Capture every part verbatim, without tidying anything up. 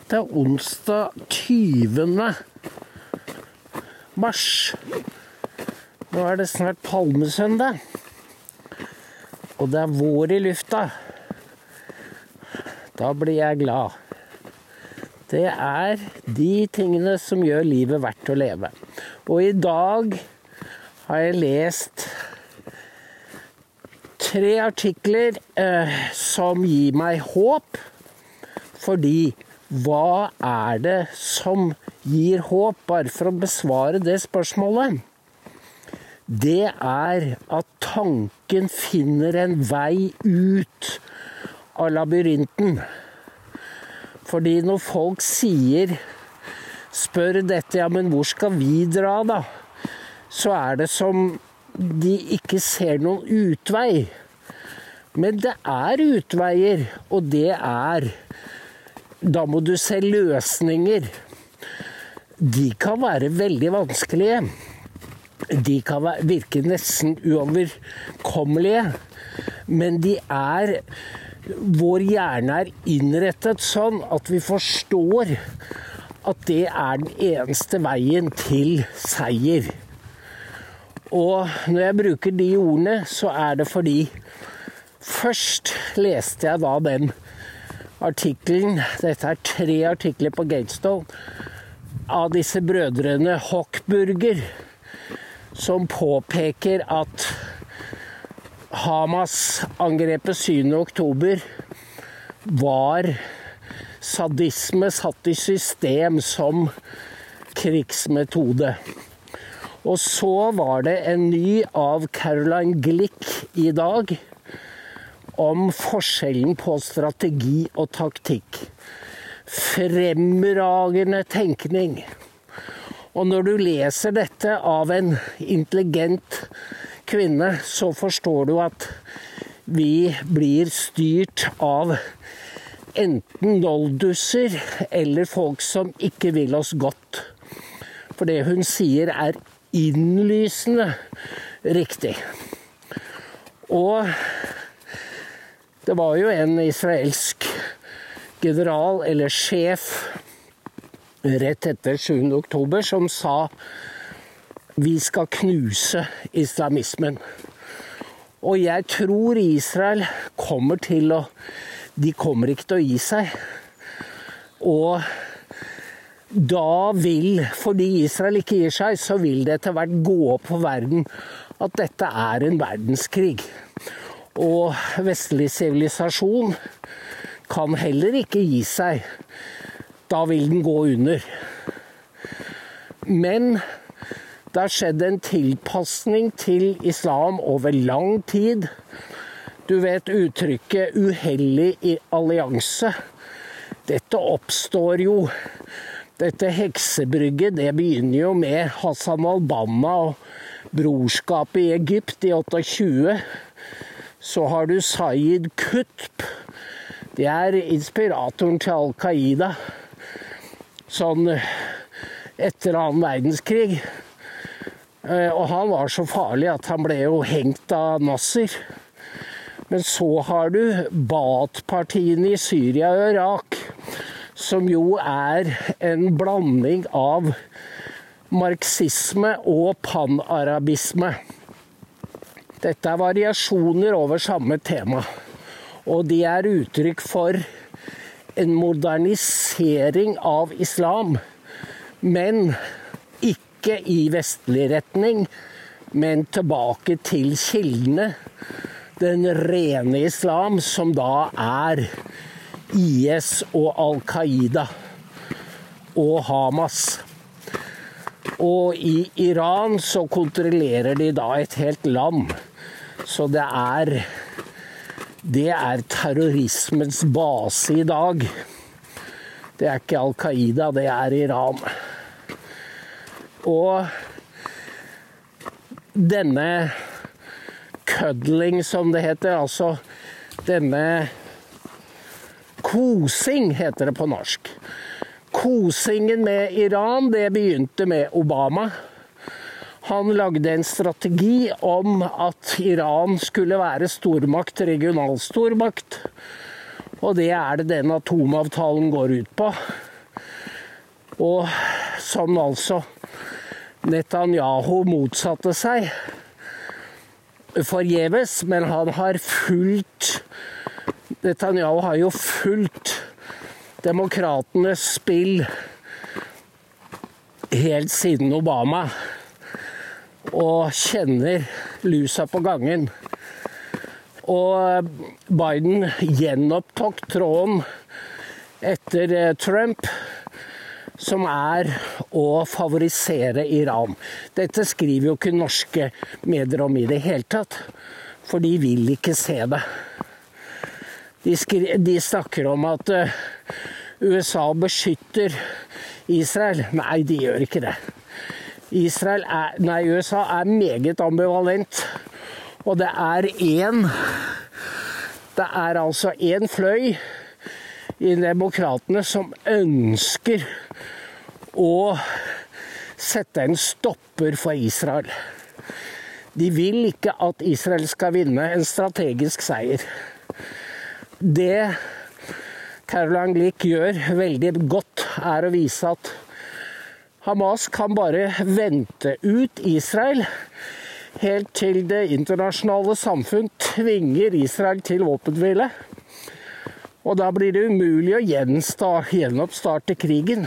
Det er onsdag tyvende mars. Nå er det snart palmesøndag. Og det er vår i lufta. Da blir jeg glad. Det er de tingene som gjør livet verdt å leve. Og i dag har jeg lest tre artikler eh, som gir meg håp. Fordi hva er det som gir håp, bare for å besvare det spørsmålet? Det er at tanken finner en vei ut av labyrinten. Fordi når folk sier, spør dette, ja, men hvor skal vi dra da? Så er det som de ikke ser noen utvei. Men det er utveier, og det er da må du se løsninger. De kan være veldig vanskelige. De kan virke nesten uoverkommelige. Men de er, vår hjerne er innrettet sånn at vi forstår at det er den eneste veien til seier. Og når jeg bruker de ordene, så er det fordi først leste jeg da den artikkelen, dette er tre artikler på Gatestone, av disse brødrene Hochburger, som påpeker at Hamas-angrepet syvende oktober var sadisme satt i system som krigsmetode. Og så var det en ny av Caroline Glick i dag, om forskjellen på strategi og taktikk. Fremragende tenkning. Og når du leser dette av en intelligent kvinne, så forstår du at vi blir styrt av enten noldusser eller folk som ikke vil oss godt. For det hun sier er innlysende riktig. Og det var jo en israelsk general eller sjef rett etter syvende oktober som sa vi skal knuse islamismen. Og jeg tror Israel kommer til å, de kommer ikke til å gi seg. Og da vil, fordi Israel ikke gir seg, så vil det etter hvert gå opp for verden at dette er en verdenskrig. Og vestlig sivilisasjon kan heller ikke gi seg. Da vil den gå under. Men det har skjedd en tilpasning til islam over lang tid. Du vet uttrykket uhellig allianse. Dette oppstår jo. Dette heksebrygget, det begynner jo med Hassan al-Banna og brorskapet i Egypt i tjueåtte. Så har du Saeed Qutb. Det er inspiratoren til Al-Qaida. Sånn etter annen verdenskrig. Og han var så farlig at han ble jo hengt av Nasser. Men så har du Baath-partiene i Syria og Irak, som jo er en blanding av marxisme og panarabisme. Dette er variasjoner over samme tema, og de er uttrykk for en modernisering av islam, men ikke i vestlig retning, men tilbake til kildene, den rene islam som da er I S og Al-Qaida og Hamas. Og i Iran så kontrollerer de da et helt land. Så det er, det er terrorismens base i dag. Det er ikke Al-Qaida, det er Iran. Og denne cuddling, som det heter, altså denne kosing heter det på norsk. Kosingen med Iran, det begynte med Obama. Han lagde en strategi om at Iran skulle være stormakt, regional stormakt. Og det er det den atomavtalen går ut på. og som altså Netanyahu motsatte seg forgjeves, men han har fulgt Netanyahu har jo fulgt demokratenes spill helt siden Obama, og kjenner lusa på gangen. Og Biden gjenopptok tråden etter Trump, som er å favorisere Iran. Dette skriver jo ikke norske medier om i det hele tatt, for de vil ikke se det. De, skri- de snakker om at U S A beskytter Israel. Nei, de gjør ikke det. Israel er, nei, U S A er meget ambivalent, og det er en, det er altså en fløy i demokratene som ønsker å sette en stopper for Israel. De vil ikke at Israel skal vinne en strategisk seier. Det Caroline Glick gjør veldig godt, er å vise at Hamas kan bare vente ut Israel helt til det internasjonale samfunn tvinger Israel til våpenhvile. Og da blir det umulig å gjenoppstarte krigen.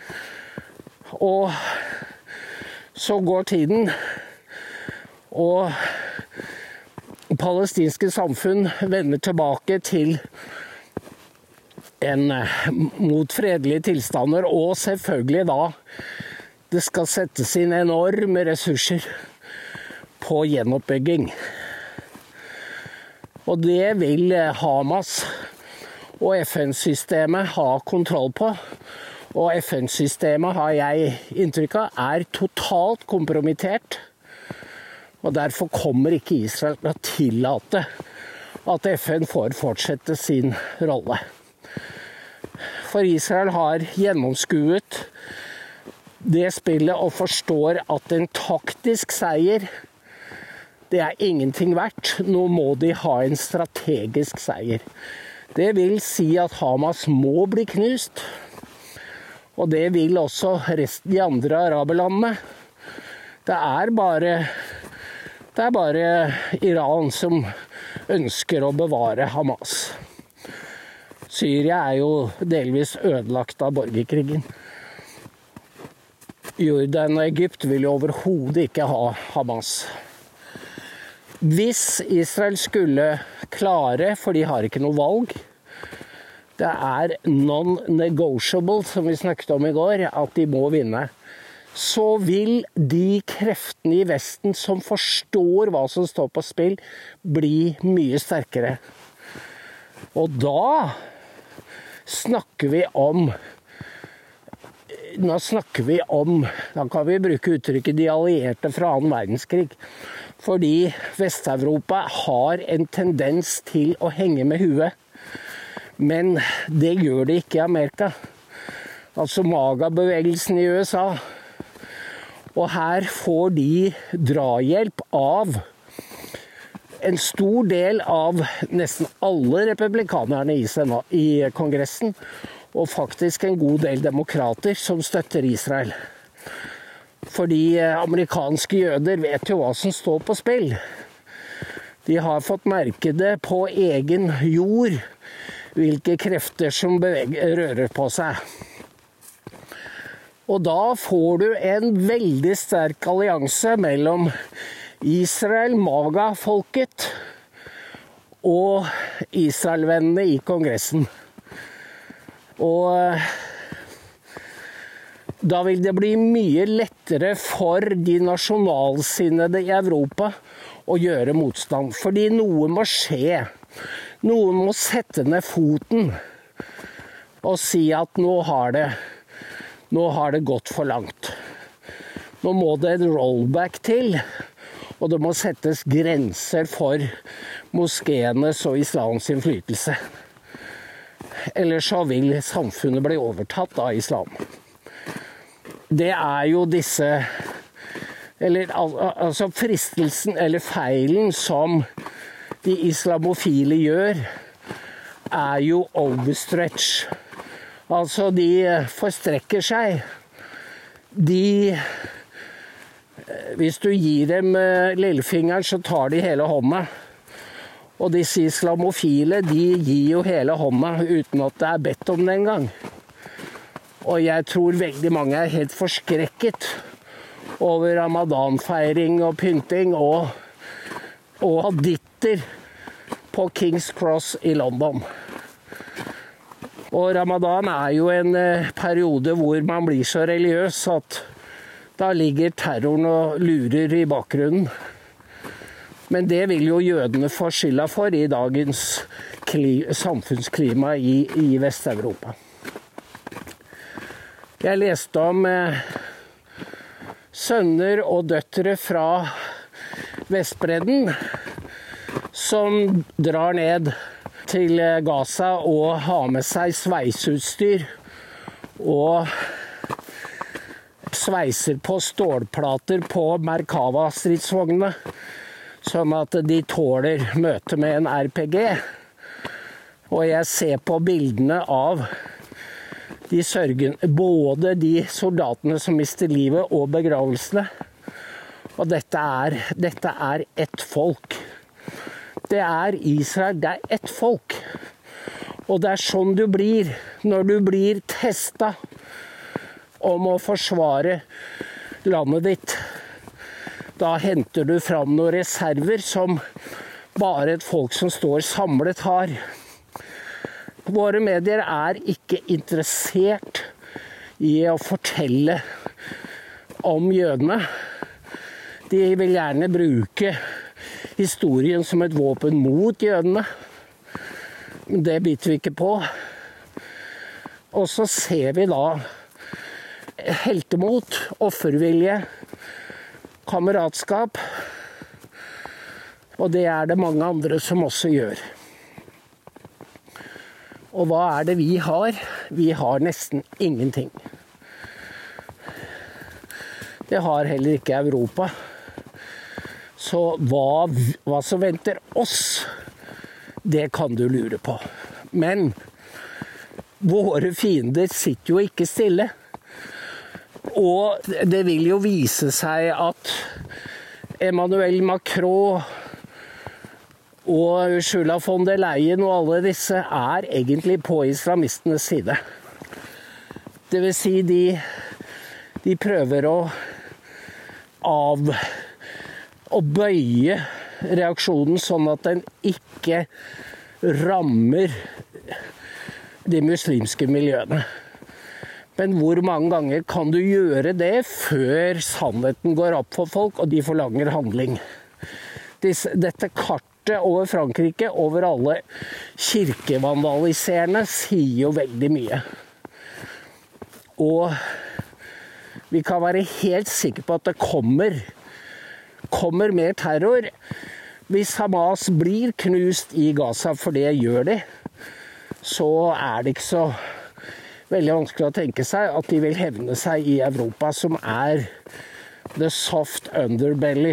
Og så går tiden, og palestinske samfunn vender tilbake til en mot fredelige tilstander, og selvfølgelig da det skal settes inn enorme ressurser på gjenoppbygging. Og det vil Hamas og F N-systemet ha kontroll på, og F N-systemet har jeg inntrykk av er totalt kompromittert, og derfor kommer ikke Israel til å tillate at F N får fortsette sin rolle. For Israel har gjennomskuet det spillet og forstår at en taktisk seier, det er ingenting verdt. Nå må de ha en strategisk seier. Det vil si at Hamas må bli knust, og det vil også resten de andre araberlandene. Det er bare, det er bare Iran som ønsker å bevare Hamas. Syria er jo delvis ødelagt av borgerkrigen. Jordan og Egypt vil jo overhodet ikke ha Hamas. Hvis Israel skulle klare, for de har ikke noe valg, det er non-negotiable, som vi snakket om i går, at de må vinne, så vil de kreftene i Vesten som forstår hva som står på spill, bli mye sterkere. Og da snakker vi om Nå snakker vi om, da kan vi bruke uttrykket de allierte fra annen verdenskrig, fordi Vest-Europa har en tendens til å henge med huet, men det gjør det ikke i Amerika. Altså MAGA-bevegelsen i U S A. Og her får de drahjelp av en stor del av nesten alle republikanerne i, Senat, i Kongressen, og faktisk en god del demokrater som støtter Israel. Fordi amerikanske jøder vet jo hva som står på spill. De har fått merke det på egen jord, hvilke krefter som beveger, rører på seg. Og da får du en veldig sterk allianse mellom Israel, MAGA-folket, og Israel-vennene i Kongressen. Og da vil det bli mye lettere for de nasjonalsinnede i Europa å gjøre motstand. Fordi noe må skje. Noen må sette ned foten og si at nå har det, nå har det gått for langt. Nå må det et rollback til, og det må settes grenser for moskeenes og islams innflytelse. Ellers så vil samfunnet bli overtatt av islam. Det er jo disse, eller altså fristelsen eller feilen som de islamofile gjør, er jo overstretch. Altså de forstrekker seg de Hvis du gir dem lillefingeren, så tar de hele hånda. Og disse islamofile, de gir jo hele hånda uten at det er bedt om det engang. Og jeg tror veldig mange er helt forskrekket over ramadanfeiring og pynting og, og hadditter på King's Cross i London. Og ramadan er jo en periode hvor man blir så religiøs at da ligger terroren og lurer i bakgrunnen. Men det vil jo jødene få skylda for i dagens samfunnsklima i, i Vest-Europa. Jeg leste om eh, sønner og døtre fra Vestbredden som drar ned til Gaza og har med seg sveiseutstyr og sveiser på stålplater på Merkava-stridsvognene, sånn at de tåler møte med en R P G. Og jeg ser på bildene av de sørgen, både de soldatene som mister livet og begravelsene. Og dette er, dette er ett folk. Det er Israel, det er ett folk. Og det er sånn du blir når du blir testet om å forsvare landet ditt. Da henter du fram noen reserver som bare et folk som står samlet har. Våre medier er ikke interessert i å fortelle om jødene. De vil gjerne bruke historien som et våpen mot jødene. Men det biter vi ikke på. Og så ser vi da heltemot, offervilje, kameratskap, og det er det mange andre som også gjør. Og hva er det vi har? Vi har nesten ingenting. Det har heller ikke Europa. Så hva, hva som venter oss, det kan du lure på. Men våre fiender sitter jo ikke stille. Og det vil jo vise seg at Emmanuel Macron og Ursula von der Leyen og alle disse er egentlig på islamistenes side. Det vil si de, de prøver å av å bøye reaksjonen sånn at den ikke rammer de muslimske miljøene. Men hvor mange ganger kan du gjøre det før sannheten går opp for folk, og de forlanger handling? Dette kartet over Frankrike, over alle kirkevandaliserende, sier jo veldig mye. Og vi kan være helt sikre på at det kommer, kommer mer terror hvis Hamas blir knust i Gaza, for det gjør de. Så er det ikke så veldig vanskelig å tenke seg at de vil hevne seg i Europa, som er the soft underbelly.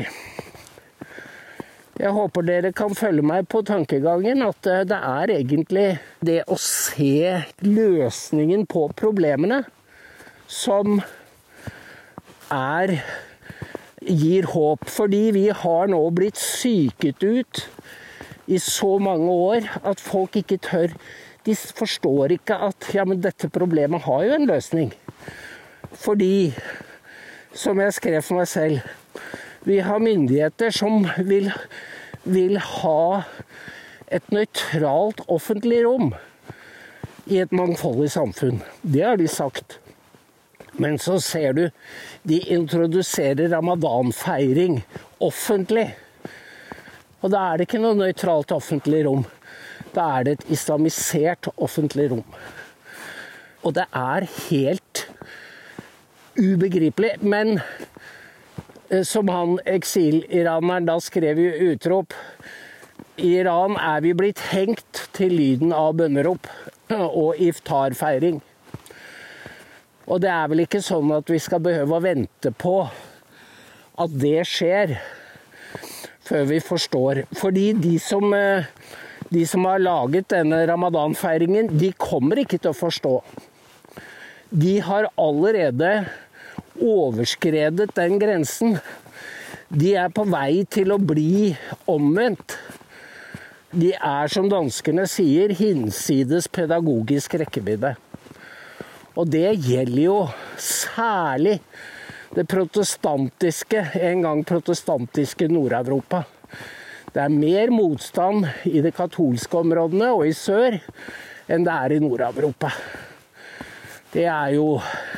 Jeg håper dere kan følge meg på tankegangen at det er egentlig det å se løsningen på problemene som er, gir håp. Fordi vi har nå blitt syket ut i så mange år at folk ikke tør. De forstår ikke at ja, men dette problemet har jo en løsning. Fordi, som jeg skrev for meg selv, vi har myndigheter som vil, vil ha et nøytralt offentlig rom i et mangfoldig samfunn. Det har de sagt. Men så ser du, de introduserer ramadanfeiring offentlig. Og da er det ikke noe nøytralt offentlig rom. Da er det et islamisert offentlig rom. Og det er helt ubegripelig. Men som han eksil-iraneren da skrev i utrop, i Iran er vi blitt hengt til lyden av bønnerop og iftar-feiring. Og det er vel ikke sånn at vi skal behøve å vente på at det skjer før vi forstår. Fordi de som, de som har laget denne ramadanfeiringen, de kommer ikke til å forstå. De har allerede overskredet den grensen. De er på vei til å bli omvendt. De er, som danskene sier, hinsides pedagogisk rekkevidde. Og det gjelder jo særlig det protestantiske, en gang protestantiske Nord-Europa. Det er mer motstand i de katolske områdene og i sør enn det er i Nord-Europa. Det er jo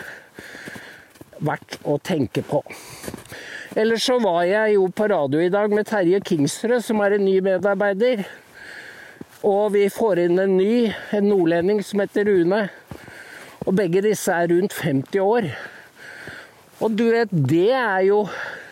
verdt å tenke på. Ellers så var jeg jo på radio i dag med Terje Kingsrød, som er en ny medarbeider. Og vi får inn en ny, en nordlending som heter Rune. Og begge disse er rundt femti år. Og du vet, det er jo...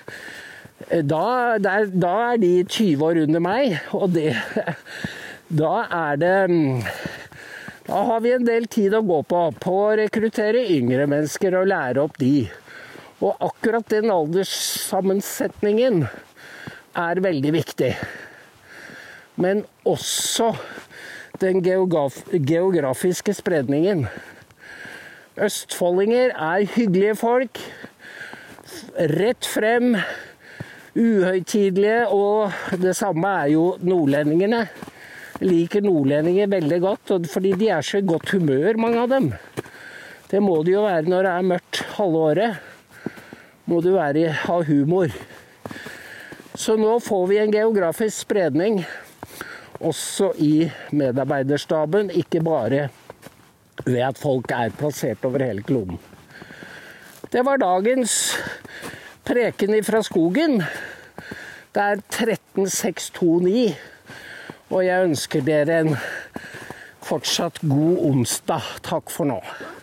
Da, der, da er de tyve år under meg, og det... Da er det... Da har vi en del tid å gå på, på å rekruttere yngre mennesker og lære opp de. Og akkurat den alderssammensetningen er veldig viktig. Men også den geograf geografiske spredningen. Østfoldinger er hyggelige folk, rett frem, uhøytidelige, og det samme er jo nordlendingene. Jeg liker nordlendinger veldig godt, fordi de er så i godt humør, mange av dem. Det må det jo være når det er mørkt halve året. Må det være, ha humor. Så nå får vi en geografisk spredning også i medarbeiderstaben, ikke bare ved at folk er plassert over hele kloden. Det var dagens preken fra skogen. Det er tretten seks to ni, og jeg ønsker dere en fortsatt god onsdag. Takk for nå.